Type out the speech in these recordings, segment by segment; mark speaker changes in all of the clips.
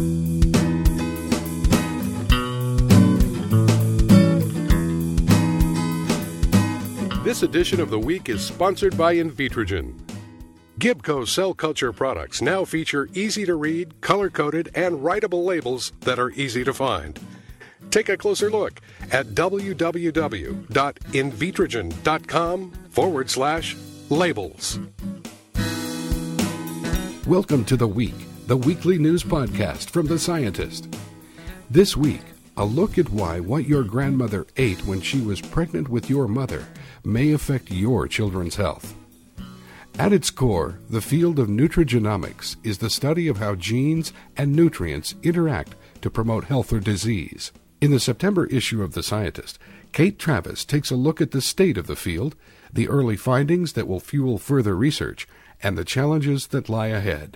Speaker 1: This edition of The Week is sponsored by Invitrogen. Gibco cell culture products now feature easy-to-read, color-coded, and writable labels that are easy to find. Take a closer look at www.invitrogen.com/labels. Welcome to The Week, the weekly news podcast from The Scientist. This week, a look at why what your grandmother ate when she was pregnant with your mother may affect your children's health. At its core, the field of nutrigenomics is the study of how genes and nutrients interact to promote health or disease. In the September issue of The Scientist, Kate Travis takes a look at the state of the field, the early findings that will fuel further research, and the challenges that lie ahead.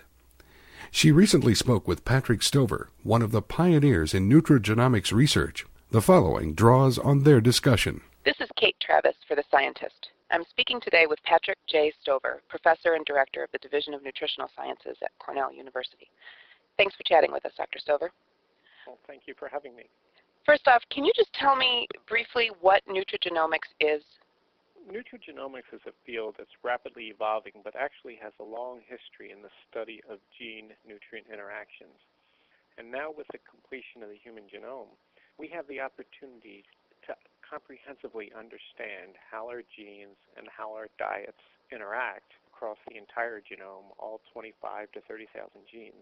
Speaker 1: She recently spoke with Patrick Stover, one of the pioneers in nutrigenomics research. The following draws on their discussion.
Speaker 2: This is Kate Travis for The Scientist. I'm speaking today with Patrick J. Stover, Professor and Director of the Division of Nutritional Sciences at Cornell University. Thanks for chatting with us, Dr. Stover.
Speaker 3: Well, thank you for having me.
Speaker 2: First off, can you just tell me briefly what nutrigenomics is?
Speaker 3: Nutrigenomics is a field that's rapidly evolving, but actually has a long history in the study of gene-nutrient interactions. And now with the completion of the human genome, we have the opportunity to comprehensively understand how our genes and how our diets interact across the entire genome, all 25 to 30,000 genes,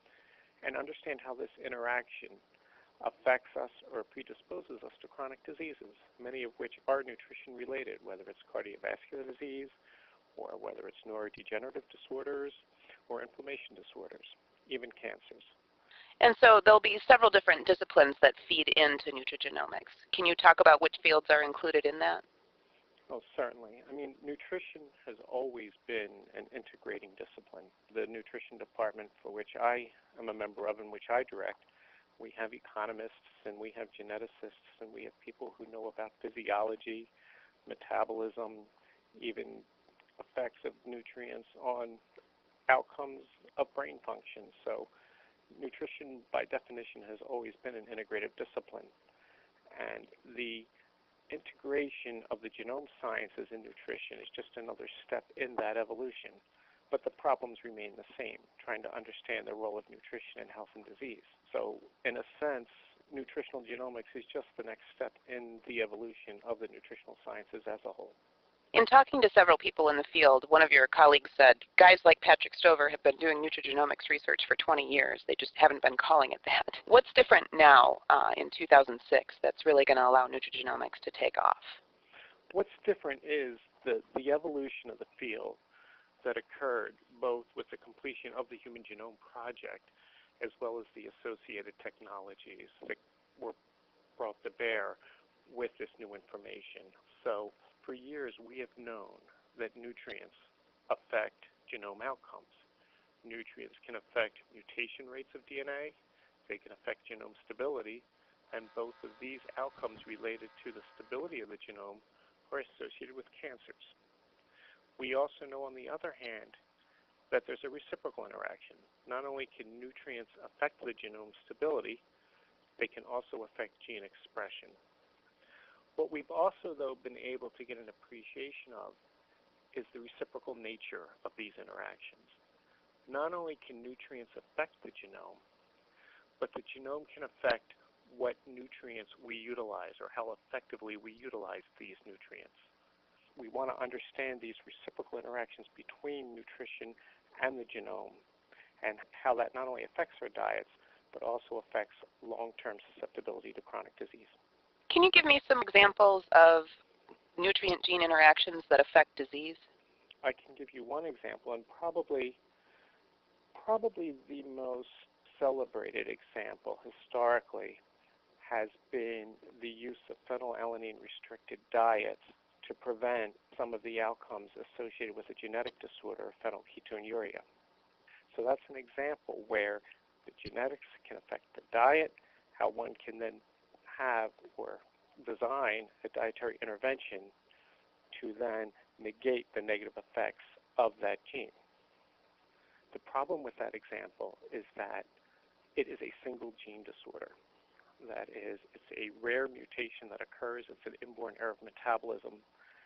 Speaker 3: and understand how this interaction affects us or predisposes us to chronic diseases, many of which are nutrition-related, whether it's cardiovascular disease or whether it's neurodegenerative disorders or inflammation disorders, even cancers.
Speaker 2: And so there'll be several different disciplines that feed into nutrigenomics. Can you talk about which fields are included in that?
Speaker 3: Oh, certainly. I mean, nutrition has always been an integrating discipline. The nutrition department, for which I am a member of and which I direct, we have economists and we have geneticists and we have people who know about physiology, metabolism, even effects of nutrients on outcomes of brain function. So nutrition, by definition, has always been an integrative discipline. And the integration of the genome sciences in nutrition is just another step in that evolution. But the problems remain the same, trying to understand the role of nutrition in health and disease. So, in a sense, nutritional genomics is just the next step in the evolution of the nutritional sciences as a whole.
Speaker 2: In talking to several people in the field, one of your colleagues said, guys like Patrick Stover have been doing nutrigenomics research for 20 years. They just haven't been calling it that. What's different now in 2006 that's really going to allow nutrigenomics to take off?
Speaker 3: What's different is the evolution of the field that occurred both with the completion of the Human Genome Project as well as the associated technologies that were brought to bear with this new information. So for years we have known that nutrients affect genome outcomes. Nutrients can affect mutation rates of DNA, they can affect genome stability, and both of these outcomes related to the stability of the genome are associated with cancers. We also know, on the other hand, that there's a reciprocal interaction. Not only can nutrients affect the genome stability, they can also affect gene expression. What we've also, though, been able to get an appreciation of is the reciprocal nature of these interactions. Not only can nutrients affect the genome, but the genome can affect what nutrients we utilize or how effectively we utilize these nutrients. We want to understand these reciprocal interactions between nutrition and the genome and how that not only affects our diets, but also affects long-term susceptibility to chronic disease.
Speaker 2: Can you give me some examples of nutrient-gene interactions that affect disease?
Speaker 3: I can give you one example, and probably the most celebrated example historically has been the use of phenylalanine-restricted diets to prevent some of the outcomes associated with a genetic disorder, phenylketonuria. So that's an example where the genetics can affect the diet, how one can then have or design a dietary intervention to then negate the negative effects of that gene. The problem with that example is that it is a single gene disorder. That is, it's a rare mutation that occurs. It's an inborn error of metabolism,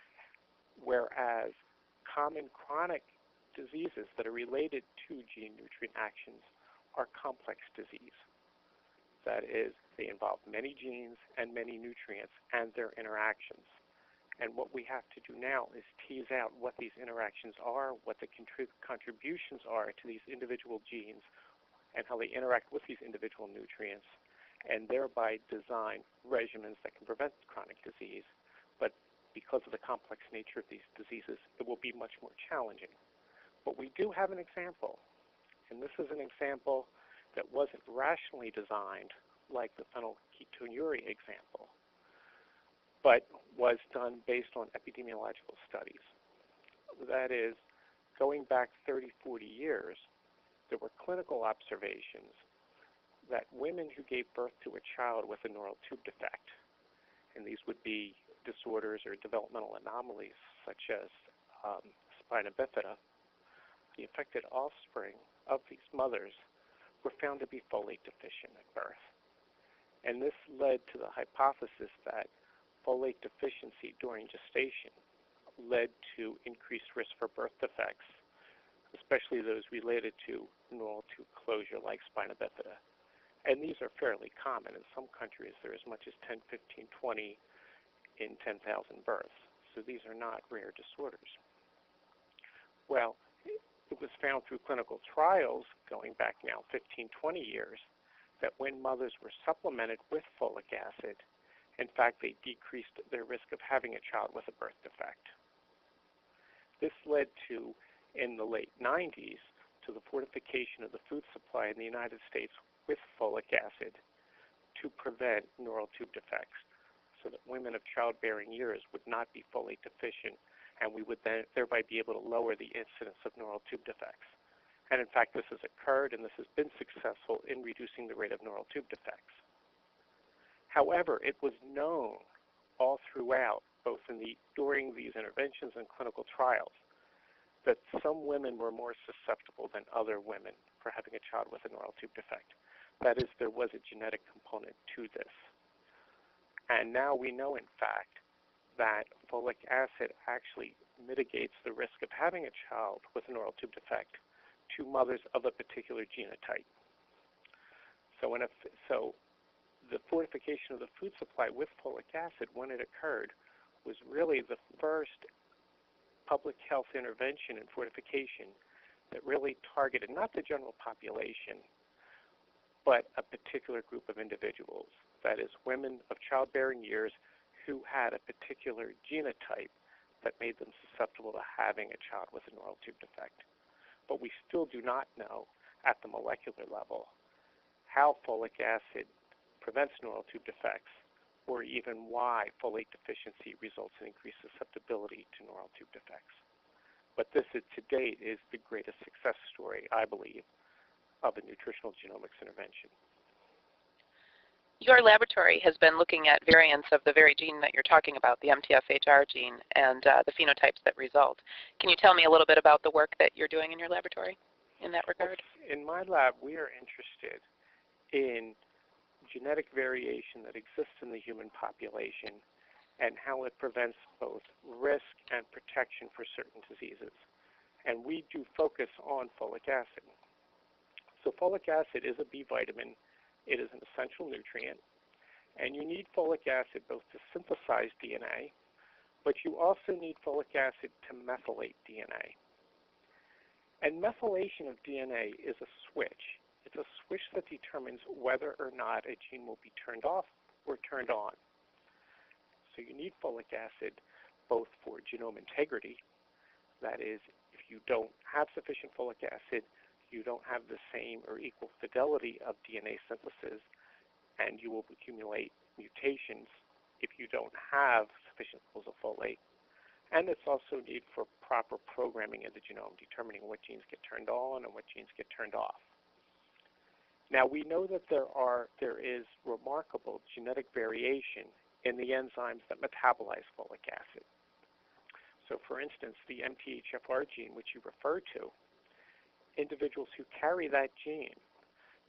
Speaker 3: whereas common chronic diseases that are related to gene-nutrient actions are complex disease. That is, they involve many genes and many nutrients and their interactions. And what we have to do now is tease out what these interactions are, what the contributions are to these individual genes, and how they interact with these individual nutrients, and thereby design regimens that can prevent chronic disease. But because of the complex nature of these diseases, it will be much more challenging. But we do have an example, and this is an example that wasn't rationally designed like the phenylketonuria example, but was done based on epidemiological studies. That is, going back 30, 40 years, there were clinical observations that women who gave birth to a child with a neural tube defect, and these would be disorders or developmental anomalies such as spina bifida, the affected offspring of these mothers were found to be folate deficient at birth. And this led to the hypothesis that folate deficiency during gestation led to increased risk for birth defects, especially those related to neural tube closure like spina bifida. And these are fairly common. In some countries, there are as much as 10, 15, 20 in 10,000 births. So these are not rare disorders. Well, it was found through clinical trials going back now 15, 20 years that when mothers were supplemented with folic acid, in fact, they decreased their risk of having a child with a birth defect. This led to, in the late 90s, to the fortification of the food supply in the United States with folic acid to prevent neural tube defects, so that women of childbearing years would not be folate deficient, and we would then thereby be able to lower the incidence of neural tube defects. And in fact, this has occurred, and this has been successful in reducing the rate of neural tube defects. However, it was known all throughout, both during these interventions and clinical trials, that some women were more susceptible than other women for having a child with a neural tube defect. That is, there was a genetic component to this. And now we know, in fact, that folic acid actually mitigates the risk of having a child with a neural tube defect to mothers of a particular genotype. So the fortification of the food supply with folic acid, when it occurred, was really the first public health intervention and fortification that really targeted not the general population, but a particular group of individuals, that is, women of childbearing years who had a particular genotype that made them susceptible to having a child with a neural tube defect. But we still do not know at the molecular level how folic acid prevents neural tube defects, or even why folate deficiency results in increased susceptibility to neural tube defects. But this, to date, is the greatest success story, I believe, of a nutritional genomics intervention.
Speaker 2: Your laboratory has been looking at variants of the very gene that you're talking about, the MTHFR gene, and the phenotypes that result. Can you tell me a little bit about the work that you're doing in your laboratory in that regard?
Speaker 3: In my lab, we are interested in genetic variation that exists in the human population and how it prevents both risk and protection for certain diseases. And we do focus on folic acid. So folic acid is a B vitamin. It is an essential nutrient, and you need folic acid both to synthesize DNA, but you also need folic acid to methylate DNA. And methylation of DNA is a switch. It's a switch that determines whether or not a gene will be turned off or turned on. So you need folic acid both for genome integrity, that is, if you don't have sufficient folic acid, you don't have the same or equal fidelity of DNA synthesis, and you will accumulate mutations if you don't have sufficient levels of folate. And it's also need for proper programming of the genome, determining what genes get turned on and what genes get turned off. Now, we know that there is remarkable genetic variation in the enzymes that metabolize folic acid. So, for instance, the MTHFR gene, which you referred to, individuals who carry that gene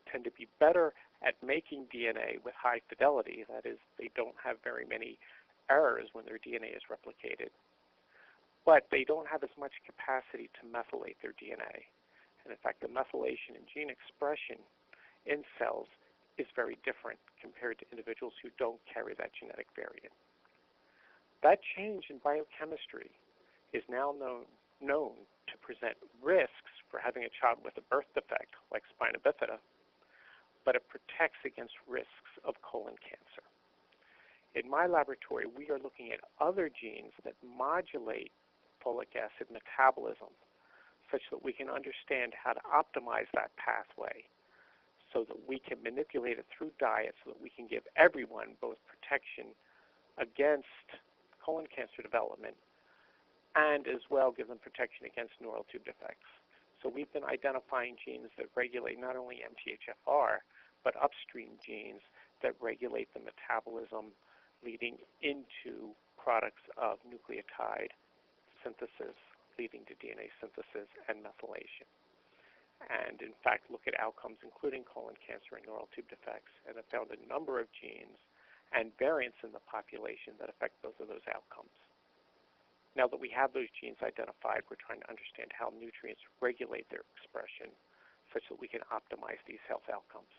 Speaker 3: tend to be better at making DNA with high fidelity. That is, they don't have very many errors when their DNA is replicated. But they don't have as much capacity to methylate their DNA. And in fact, the methylation in gene expression in cells is very different compared to individuals who don't carry that genetic variant. That change in biochemistry is now known to present risks for having a child with a birth defect like spina bifida, but it protects against risks of colon cancer. In my laboratory, we are looking at other genes that modulate folic acid metabolism such that we can understand how to optimize that pathway so that we can manipulate it through diet so that we can give everyone both protection against colon cancer development and as well give them protection against neural tube defects. So we've been identifying genes that regulate not only MTHFR, but upstream genes that regulate the metabolism leading into products of nucleotide synthesis, leading to DNA synthesis and methylation. And in fact, look at outcomes including colon cancer and neural tube defects, and have found a number of genes and variants in the population that affect both of those outcomes. Now that we have those genes identified, we're trying to understand how nutrients regulate their expression such that we can optimize these health outcomes.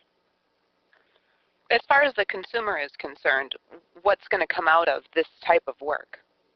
Speaker 2: As far as the consumer is concerned, what's going to come out of this type of work?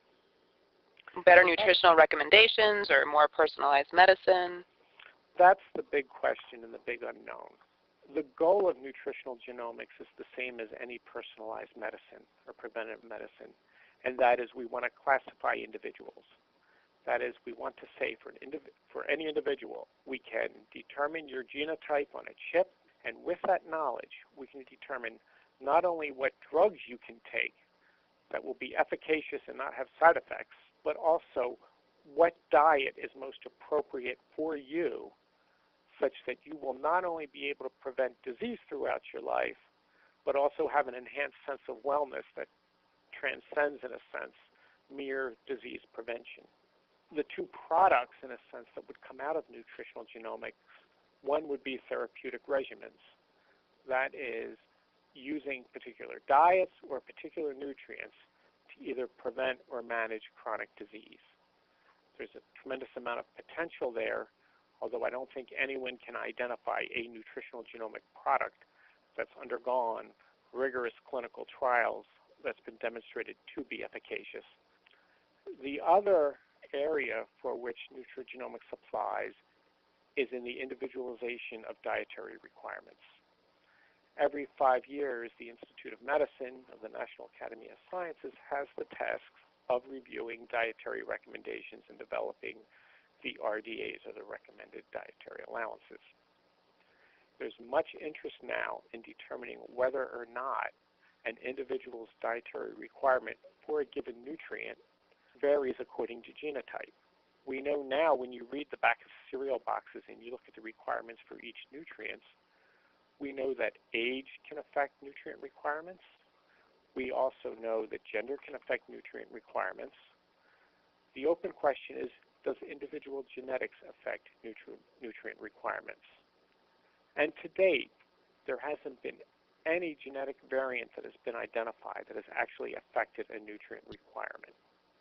Speaker 2: Better nutritional recommendations or more personalized medicine?
Speaker 3: That's the big question and the big unknown. The goal of nutritional genomics is the same as any personalized medicine or preventive medicine, and that is we want to classify individuals. That is, we want to say for any individual, we can determine your genotype on a chip, and with that knowledge, we can determine not only what drugs you can take that will be efficacious and not have side effects, but also what diet is most appropriate for you such that you will not only be able to prevent disease throughout your life, but also have an enhanced sense of wellness that transcends, in a sense, mere disease prevention. The two products, in a sense, that would come out of nutritional genomics, one would be therapeutic regimens. That is, using particular diets or particular nutrients to either prevent or manage chronic disease. There's a tremendous amount of potential there, although I don't think anyone can identify a nutritional genomic product that's undergone rigorous clinical trials that's been demonstrated to be efficacious. The other area for which nutrigenomics applies is in the individualization of dietary requirements. Every 5 years, the Institute of Medicine of the National Academy of Sciences has the task of reviewing dietary recommendations and developing the RDAs, or the recommended dietary allowances. There's much interest now in determining whether or not an individual's dietary requirement for a given nutrient varies according to genotype. We know now when you read the back of cereal boxes and you look at the requirements for each nutrient, we know that age can affect nutrient requirements. We also know that gender can affect nutrient requirements. The open question is, does individual genetics affect nutrient requirements? And to date, there hasn't been any genetic variant that has been identified that has actually affected a nutrient requirement.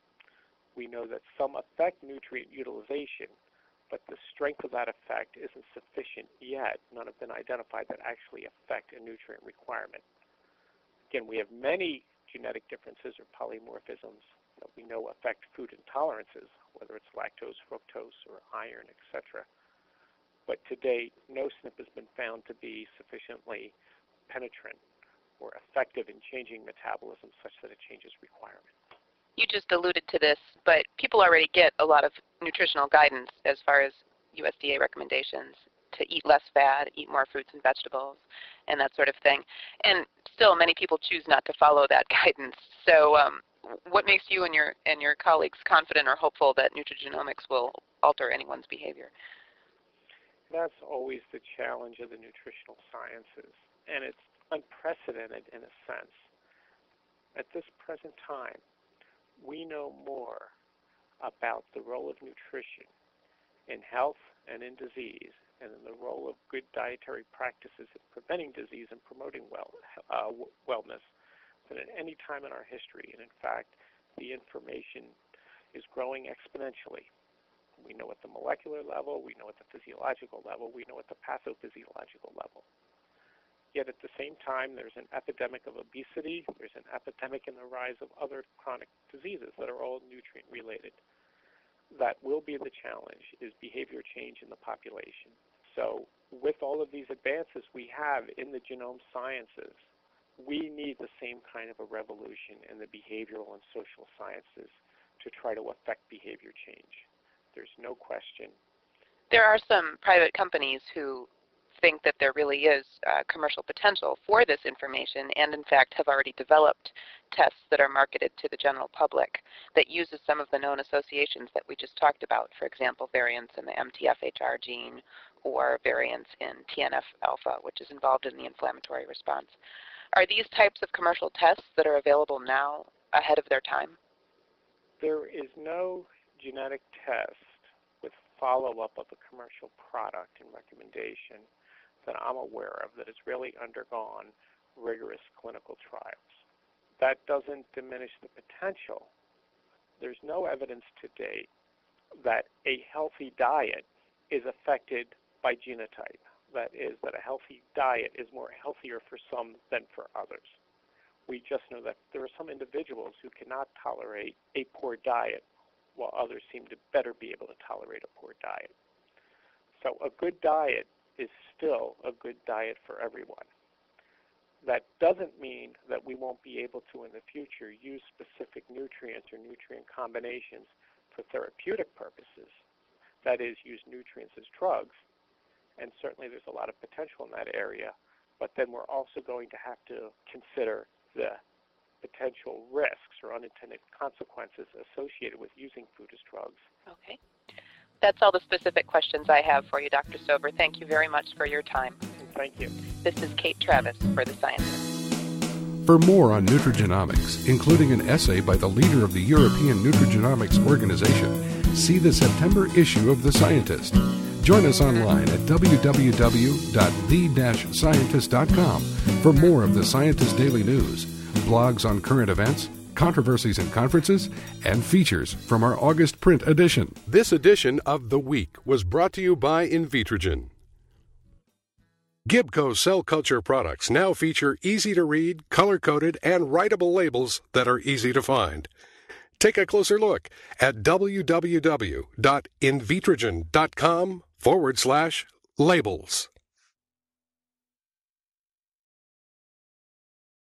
Speaker 3: We know that some affect nutrient utilization, but the strength of that effect isn't sufficient yet. None have been identified that actually affect a nutrient requirement. Again, we have many genetic differences or polymorphisms that we know affect food intolerances, whether it's lactose, fructose, or iron, etc. But to date, no SNP has been found to be sufficiently penetrant or effective in changing metabolism such that it changes requirement.
Speaker 2: You just alluded to this, but people already get a lot of nutritional guidance as far as USDA recommendations to eat less fat, eat more fruits and vegetables, and that sort of thing. And still, many people choose not to follow that guidance. So what makes you and your colleagues confident or hopeful that nutrigenomics will alter anyone's behavior?
Speaker 3: That's always the challenge of the nutritional sciences, and it's unprecedented in a sense. At this present time, we know more about the role of nutrition in health and in disease and then the role of good dietary practices in preventing disease and promoting wellness than at any time in our history. And in fact, the information is growing exponentially. We know at the molecular level, we know at the physiological level, we know at the pathophysiological level. Yet at the same time, there's an epidemic of obesity, there's an epidemic in the rise of other chronic diseases that are all nutrient related. That will be the challenge, is behavior change in the population. So with all of these advances we have in the genome sciences, we need the same kind of a revolution in the behavioral and social sciences to try to affect behavior change. There's no question.
Speaker 2: There are some private companies who think that there really is commercial potential for this information and in fact have already developed tests that are marketed to the general public that uses some of the known associations that we just talked about, for example, variants in the MTHFR gene or variants in TNF-alpha, which is involved in the inflammatory response. Are these types of commercial tests that are available now ahead of their time?
Speaker 3: There is no genetic test with follow-up of a commercial product and recommendation that I'm aware of that has really undergone rigorous clinical trials. That doesn't diminish the potential. There's no evidence to date that a healthy diet is affected by genotype. That is, that a healthy diet is more healthier for some than for others. We just know that there are some individuals who cannot tolerate a poor diet while others seem to better be able to tolerate a poor diet. So a good diet is still a good diet for everyone. That doesn't mean that we won't be able to in the future use specific nutrients or nutrient combinations for therapeutic purposes. That is, use nutrients as drugs. And certainly there's a lot of potential in that area, but then we're also going to have to consider the potential risks or unintended consequences associated with using food as drugs.
Speaker 2: Okay. That's all the specific questions I have for you, Dr. Stover. Thank you very much for your time.
Speaker 3: Thank you.
Speaker 2: This is Kate Travis for The Scientist.
Speaker 1: For more on nutrigenomics, including an essay by the leader of the European Nutrigenomics Organization, see the September issue of The Scientist. Join us online at www.the-scientist.com for more of The Scientist Daily News, blogs on current events, controversies and conferences, and features from our August print edition.
Speaker 4: This edition of The Week was brought to you by Invitrogen. Gibco cell culture products now feature easy-to-read, color-coded, and writable labels that are easy to find. Take a closer look at www.invitrogen.com/labels.